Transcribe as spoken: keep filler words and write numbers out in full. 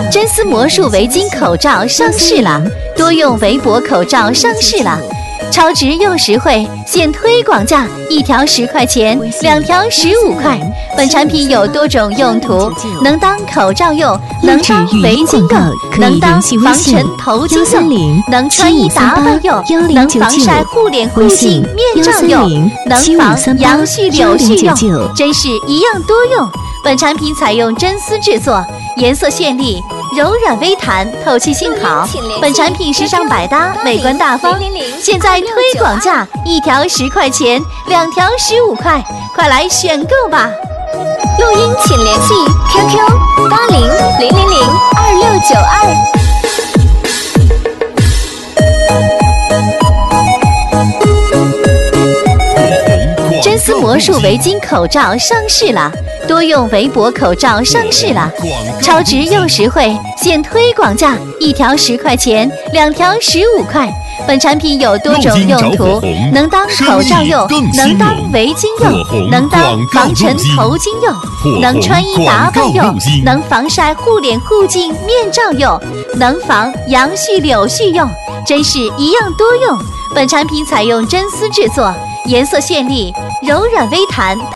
真丝魔术围巾口罩上市了，多用围脖口罩上市了。超值又实惠，现推广价一条十块钱，两条十五块。本产品有多种用途，能当口罩用，能当围巾用，能当防尘头巾用，能穿衣打扮用，能防晒护脸护颈面罩用，能防杨絮柳絮用，真是一样多用。本产品采用真丝制作，颜色绚丽，柔软微弹，透气性好。本产品时尚百搭，美观大方。现在推广价一条十块钱，两条十五块，快来选购吧！ 录音请联系 Q Q 八零零零零二六九二。 真丝魔术围巾口罩上市了，多用围脖口罩上市了，超值又实惠，现推广价一条十块钱，两条十五块。本产品有多种用途，能当口罩用，能当围巾用，能当防尘头巾用，能穿衣打扮用，能防晒护脸护颈面罩用，能防杨絮柳絮用，真是一样多用。本产品采用真丝制作，颜色绚丽，柔软微弹。